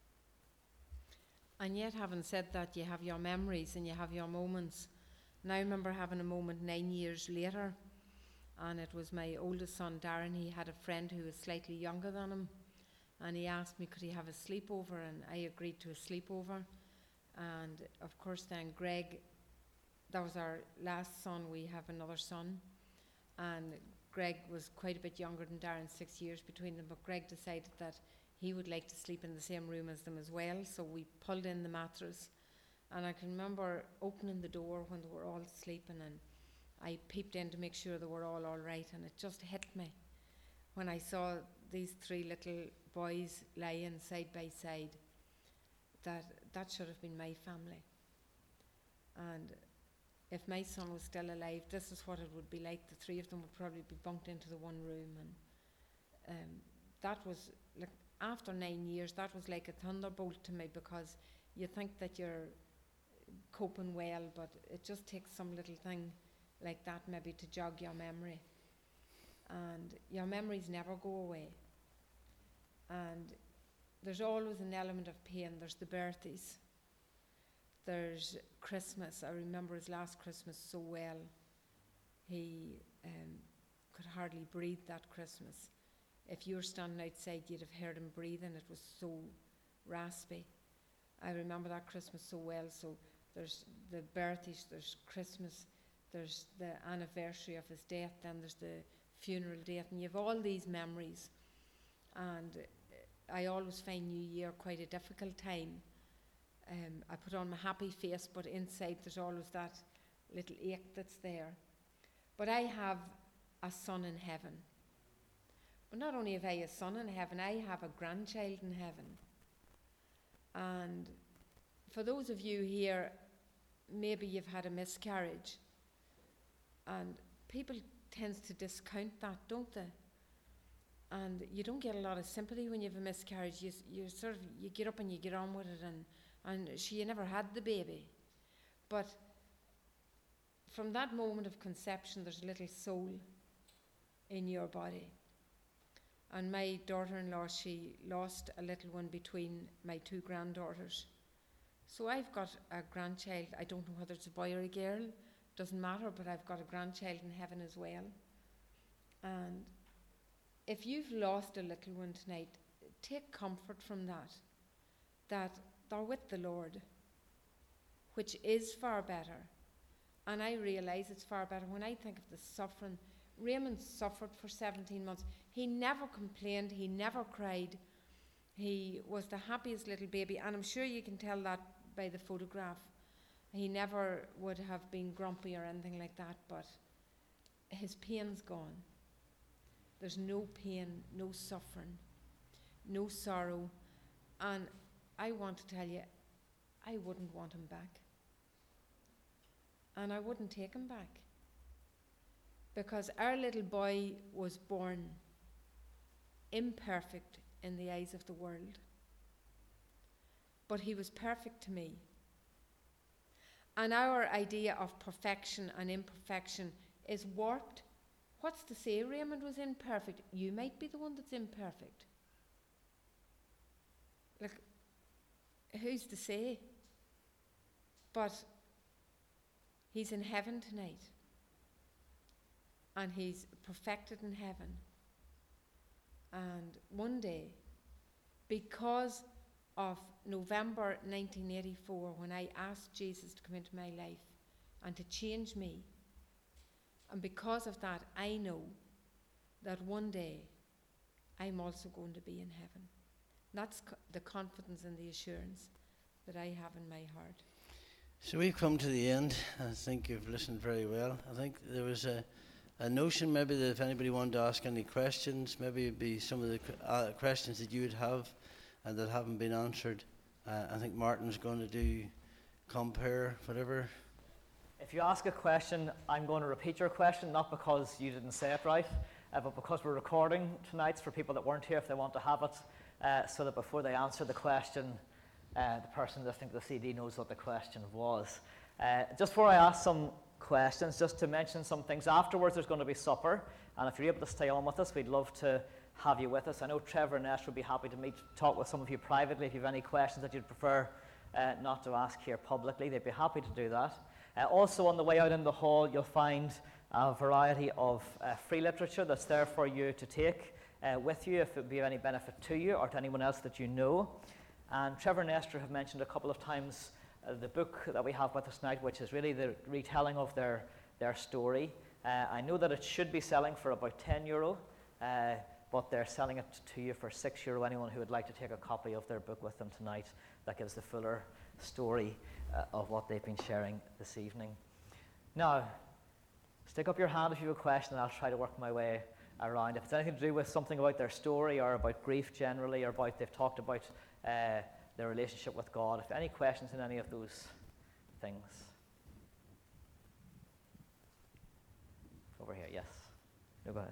Speaker 3: And yet, having said that, you have your memories and you have your moments. And I remember having a moment nine years later, and it was my oldest son, Darren. He had a friend who was slightly younger than him, and he asked me, could he have a sleepover, and I agreed to a sleepover. And of course then Greg that was our last son. We have another son, and Greg was quite a bit younger than Darren, six years between them, but Greg decided that he would like to sleep in the same room as them as well, so we pulled in the mattress. And I can remember opening the door when they were all sleeping, and I peeped in to make sure they were all all right, and it just hit me when I saw these three little boys lying side by side that that should have been my family. And if my son was still alive, this is what it would be like. The three of them would probably be bunked into the one room, and um, that was, like, after nine years, that was like a thunderbolt to me, because you think that you're coping well, but it just takes some little thing like that maybe to jog your memory. And your memories never go away. And there's always an element of pain. There's the birthdays. There's Christmas. I remember his last Christmas so well. He um, could hardly breathe that Christmas. If you were standing outside, you'd have heard him breathing. It was so raspy. I remember that Christmas so well. So there's the birthdays, there's Christmas, there's the anniversary of his death, then there's the funeral date, and you have all these memories. And I always find New Year quite a difficult time. Um, I put on my happy face, but inside there's always that little ache that's there. But I have a son in heaven. But not only have I a son in heaven, I have a grandchild in heaven. And for those of you here, maybe you've had a miscarriage, and people tend to discount that, don't they? And you don't get a lot of sympathy when you have a miscarriage. You, you sort of, you get up and you get on with it, and, and she never had the baby. But from that moment of conception, there's a little soul in your body. And my daughter-in-law, she lost a little one between my two granddaughters. So I've got a grandchild. I don't know whether it's a boy or a girl. Doesn't matter, but I've got a grandchild in heaven as well. And if you've lost a little one tonight, take comfort from that, that they're with the Lord, which is far better. And I realise it's far better when I think of the suffering. Raymond suffered for seventeen months. He never complained. He never cried. He was the happiest little baby, and I'm sure you can tell that by the photograph. He never would have been grumpy or anything like that, but his pain's gone. There's no pain, no suffering, no sorrow. And I want to tell you, I wouldn't want him back. And I wouldn't take him back. Because our little boy was born imperfect in the eyes of the world. But he was perfect to me. And our idea of perfection and imperfection is warped. What's to say Raymond was imperfect? You might be the one that's imperfect. Like, who's to say? But he's in heaven tonight. And he's perfected in heaven. And one day, because of November nineteen eighty-four, when I asked Jesus to come into my life and to change me, and because of that, I know that one day I'm also going to be in heaven. That's co- the confidence and the assurance that I have in my heart.
Speaker 2: So we've come to the end. I think you've listened very well. I think there was a, a notion maybe that if anybody wanted to ask any questions, maybe it'd be some of the uh, questions that you would have and that haven't been answered. Uh, I think Martin's going to do compare, whatever.
Speaker 1: If you ask a question, I'm going to repeat your question, not because you didn't say it right, uh, but because we're recording tonight for people that weren't here, if they want to have it, uh, so that before they answer the question, uh, the person listening to the C D knows what the question was. Uh, just before I ask some questions, just to mention some things. Afterwards, there's going to be supper, and if you're able to stay on with us, we'd love to have you with us. I know Trevor and Esther would be happy to meet, talk with some of you privately. If you have any questions that you'd prefer uh, not to ask here publicly, they'd be happy to do that. Uh, also, on the way out in the hall, you'll find a variety of uh, free literature that's there for you to take uh, with you if it would be of any benefit to you or to anyone else that you know. And Trevor and Esther have mentioned a couple of times uh, the book that we have with us tonight, which is really the retelling of their, their story. Uh, I know that it should be selling for about ten euro, uh, but they're selling it to you for six euro. Anyone who would like to take a copy of their book with them tonight, that gives the fuller story uh, of what they've been sharing this evening. Now, stick up your hand if you have a question, and I'll try to work my way around. If it's anything to do with something about their story or about grief generally, or about they've talked about uh, their relationship with God, if any questions in any of those things. Over here, yes. No, go ahead.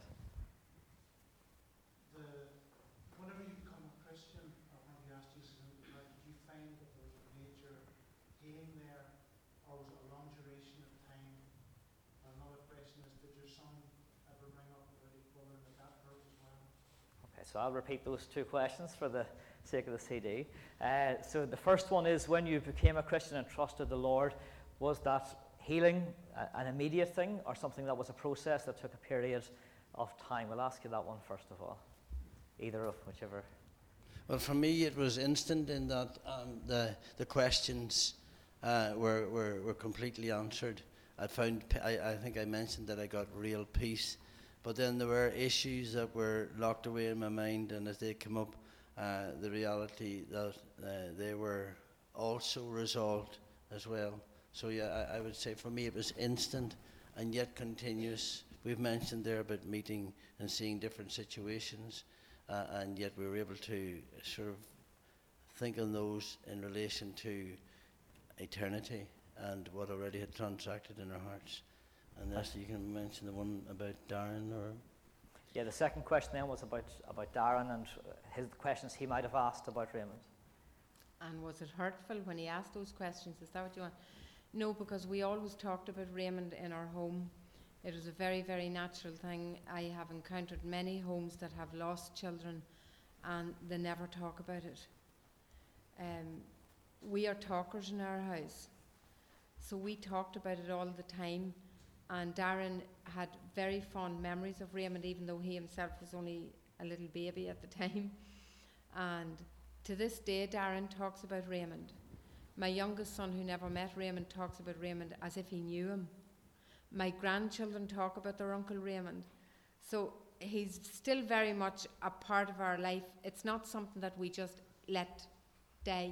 Speaker 4: The, whenever you become a Christian, or when you asked Jesus into the heart, did you find that there was a major healing there, or was it a long duration of time? Another question is, did your son ever bring up about his brother that that hurt as well?
Speaker 1: Okay, so I'll repeat those two questions for the sake of the C D. Uh, so the first one is, when you became a Christian and trusted the Lord, was that healing an immediate thing, or something that was a process that took a period of time? We'll ask you that one first of all. Either of whichever.
Speaker 2: Well, for me, it was instant in that um, the the questions uh, were, were were completely answered. I found I, I think I mentioned that I got real peace, but then there were issues that were locked away in my mind, and as they came up, uh, the reality that uh, they were also resolved as well. So yeah, I, I would say for me it was instant and yet continuous. We've mentioned there about meeting and seeing different situations, uh, and yet we were able to sort of think on those in relation to eternity and what already had transacted in our hearts. Unless you can mention the one about Darren, or...
Speaker 1: Yeah, the second question then was about, about Darren and his questions he might have asked about Raymond.
Speaker 3: And was it hurtful when he asked those questions? Is that what you want? No, because we always talked about Raymond in our home. It was a very, very natural thing. I have encountered many homes that have lost children and they never talk about it. Um, we are talkers in our house. So we talked about it all the time. And Darren had very fond memories of Raymond, even though he himself was only a little baby at the time. And to this day, Darren talks about Raymond. My youngest son, who never met Raymond, talks about Raymond as if he knew him. My grandchildren talk about their Uncle Raymond. So he's still very much a part of our life. It's not something that we just let die.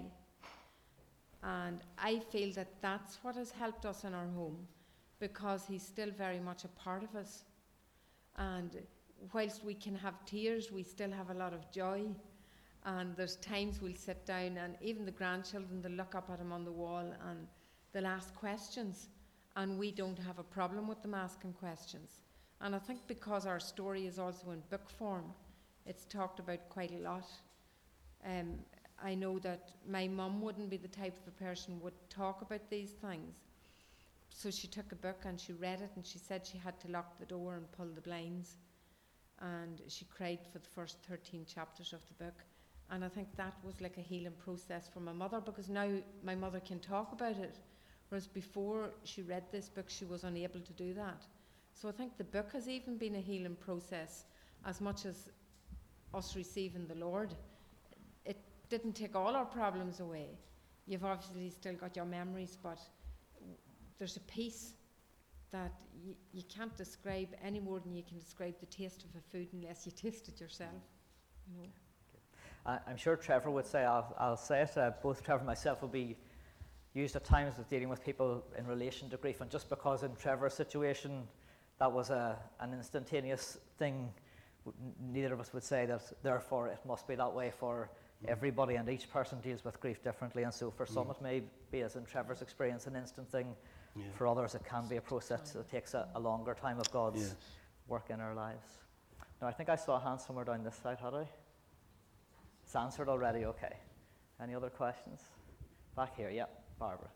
Speaker 3: And I feel that that's what has helped us in our home, because he's still very much a part of us. And whilst we can have tears, we still have a lot of joy. And there's times we'll sit down, and even the grandchildren, they'll look up at him on the wall and they'll ask questions. And we don't have a problem with them asking questions. And I think because our story is also in book form, it's talked about quite a lot. Um, I know that my mum wouldn't be the type of a person who would talk about these things. So she took a book and she read it, and she said she had to lock the door and pull the blinds. And she cried for the first thirteen chapters of the book. And I think that was like a healing process for my mother, because now my mother can talk about it. Whereas before she read this book, she was unable to do that. So I think the book has even been a healing process as much as us receiving the Lord. It didn't take all our problems away. You've obviously still got your memories, but there's a peace that y- you can't describe any more than you can describe the taste of a food unless you taste it yourself. You know.
Speaker 1: Uh, I'm sure Trevor would say, I'll, I'll say it, uh, both Trevor and myself will be used at times with dealing with people in relation to grief, and just because in Trevor's situation that was a, an instantaneous thing, w- neither of us would say that therefore it must be that way for mm. everybody, and each person deals with grief differently, and so for mm. some it may be, as in Trevor's experience, an instant thing. Yeah. For others it can be a process that takes a, a longer time of God's yes. work in our lives. Now I think I saw a hand somewhere down this side, had I? It's answered already, okay. Any other questions? Back here, yeah, Barbara.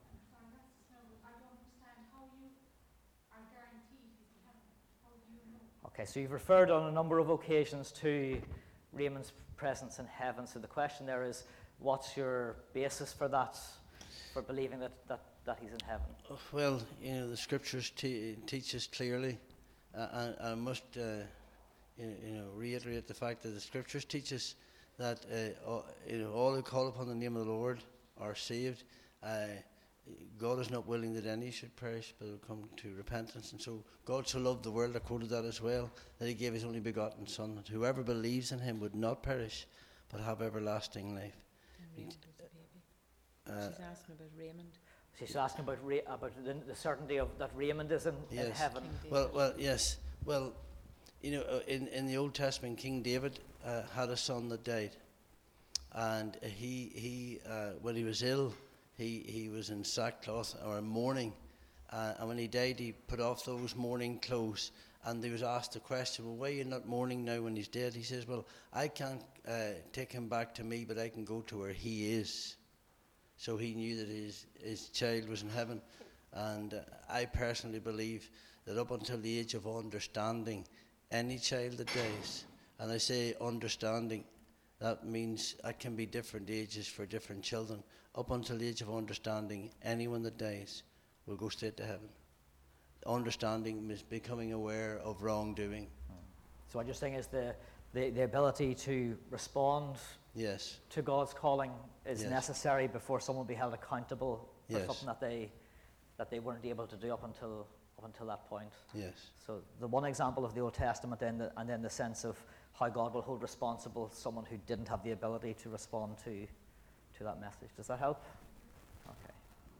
Speaker 1: Okay, so you've referred on a number of occasions to Raymond's presence in heaven. So the question there is, what's your basis for that, for believing that, that, that he's in heaven?
Speaker 2: Well, you know, the scriptures te- teach us clearly. Uh, I, I must uh, you, you know, reiterate the fact that the scriptures teach us that uh, all, you know, all who call upon the name of the Lord are saved. Uh, God is not willing that any should perish, but will come to repentance. And so God so loved the world, I quoted that as well, that he gave his only begotten Son, that whoever believes in him would not perish, but have everlasting life.
Speaker 3: And Raymond was a baby.
Speaker 2: Uh,
Speaker 3: She's asking about Raymond.
Speaker 1: She's asking about Ra- about the, the certainty of that Raymond is in, in
Speaker 2: Yes.
Speaker 1: heaven.
Speaker 3: King David.
Speaker 2: Well, well, yes. Well, you know, uh, in, in the Old Testament, King David uh, had a son that died. And uh, he, he uh, when he was ill, he, he was in sackcloth or mourning. Uh, and when he died, he put off those mourning clothes. And he was asked the question, well, why are you not mourning now when he's dead? He says, well, I can't uh, take him back to me, but I can go to where he is. So he knew that his, his child was in heaven. And uh, I personally believe that up until the age of understanding, any child that dies, and I say understanding, that means it can be different ages for different children. Up until the age of understanding, anyone that dies will go straight to heaven. Understanding is becoming aware of wrongdoing.
Speaker 1: So what you're saying is the, the, the ability to respond
Speaker 2: Yes,
Speaker 1: to God's calling is
Speaker 2: Yes.
Speaker 1: necessary before someone will be held accountable for
Speaker 2: Yes.
Speaker 1: something that they that they weren't able to do up until up until that point.
Speaker 2: yes,
Speaker 1: So the one example of the Old Testament, then the, and then the sense of how God will hold responsible someone who didn't have the ability to respond to to that message. Does that help? Okay.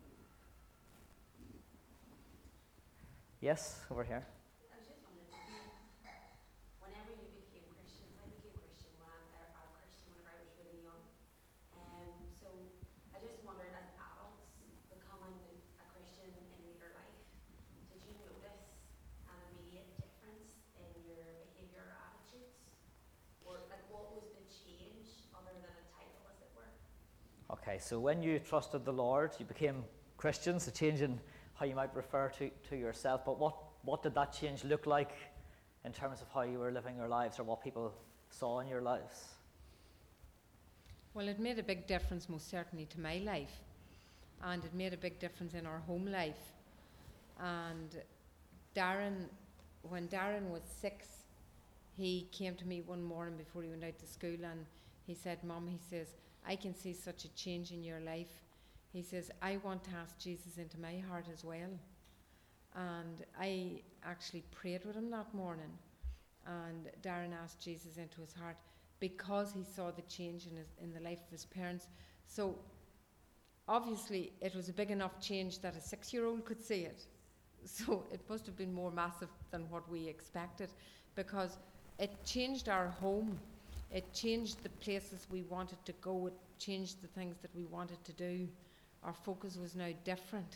Speaker 1: Yes, over here.
Speaker 5: I was just wondering, whenever you became Christian, I became Christian when I, or, or Christian whenever I was really young. Um, so I just wondered, as adults becoming a Christian in later life, did you notice an immediate difference in your behaviour or attitudes? Or like what was the change other than a title, as it were?
Speaker 1: Okay, so when you trusted the Lord, you became Christians, a change in how you might refer to, to yourself, but what, what did that change look like in terms of how you were living your lives or what people saw in your lives?
Speaker 3: Well, it made a big difference, most certainly, to my life. And it made a big difference in our home life. And Darren, when Darren was six, he came to me one morning before he went out to school and he said, Mum, he says, I can see such a change in your life. He says, I want to ask Jesus into my heart as well. And I actually prayed with him that morning. And Darren asked Jesus into his heart because he saw the change in, his, in the life of his parents. So obviously it was a big enough change that a six-year-old could see it. So it must have been more massive than what we expected, because it changed our home. It changed the places we wanted to go. It changed the things that we wanted to do. Our focus was now different.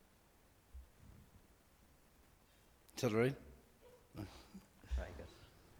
Speaker 2: is that right?
Speaker 1: Very good.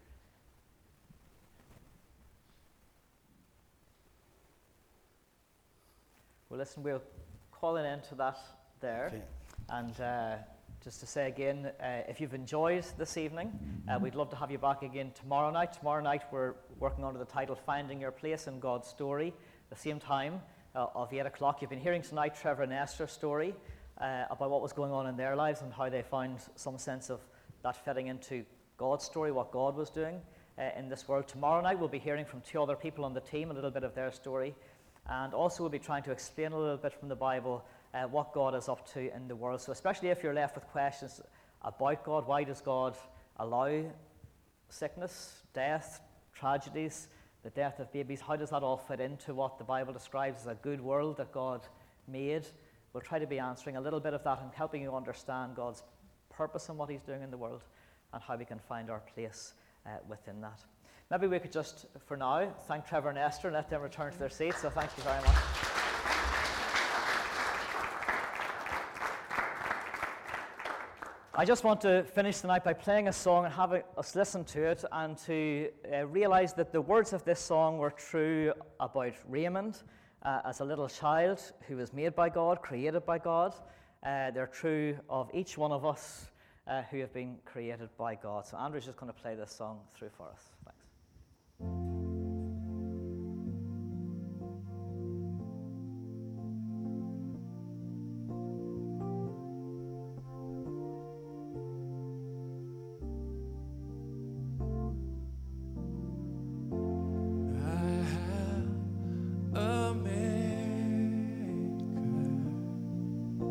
Speaker 1: Well, listen, we'll call an end to that there.
Speaker 2: Okay.
Speaker 1: And uh, just to say again, uh, if you've enjoyed this evening, uh, we'd love to have you back again tomorrow night. Tomorrow night we're working under the title Finding Your Place in God's Story. The same time uh, of eight o'clock. You've been hearing tonight Trevor and Esther's story uh, about what was going on in their lives and how they found some sense of that fitting into God's story, what God was doing uh, in this world. Tomorrow night we'll be hearing from two other people on the team, a little bit of their story. And also we'll be trying to explain a little bit from the Bible uh, what God is up to in the world. So especially if you're left with questions about God, why does God allow sickness, death, tragedies, the death of babies, how does that all fit into what the Bible describes as a good world that God made? We'll try to be answering a little bit of that and helping you understand God's purpose and what he's doing in the world and how we can find our place uh, within that. Maybe we could just, for now, thank Trevor and Esther and let them return to their seats. So thank you very much. I just want to finish tonight by playing a song and having us listen to it and to uh, realize that the words of this song were true about Raymond uh, as a little child who was made by God, created by God. Uh, they're true of each one of us uh, who have been created by God. So Andrew's just going to play this song through for us. Thanks.
Speaker 6: I have a maker.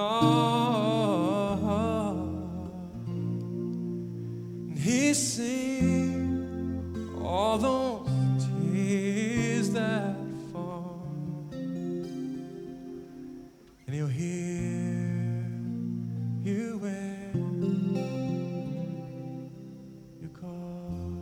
Speaker 6: God, and He sees all those tears that fall, and He'll hear you when you call.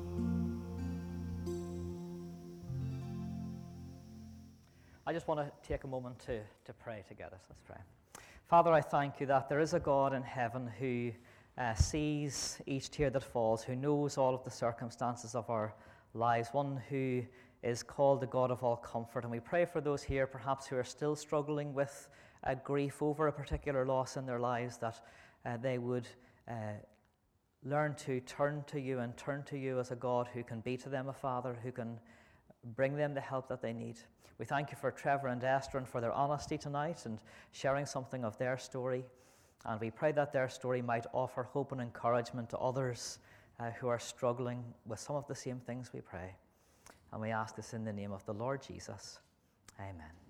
Speaker 1: I just want to take a moment to, to pray together. So let's pray. Father, I thank you that there is a God in heaven who uh, sees each tear that falls, who knows all of the circumstances of our lives, one who is called the God of all comfort. And we pray for those here perhaps who are still struggling with uh, grief over a particular loss in their lives, that uh, they would uh, learn to turn to you and turn to you as a God who can be to them a Father, who can bring them the help that they need. We thank you for Trevor and Esther and for their honesty tonight and sharing something of their story. And we pray that their story might offer hope and encouragement to others uh, who are struggling with some of the same things, we pray. And we ask this in the name of the Lord Jesus. Amen.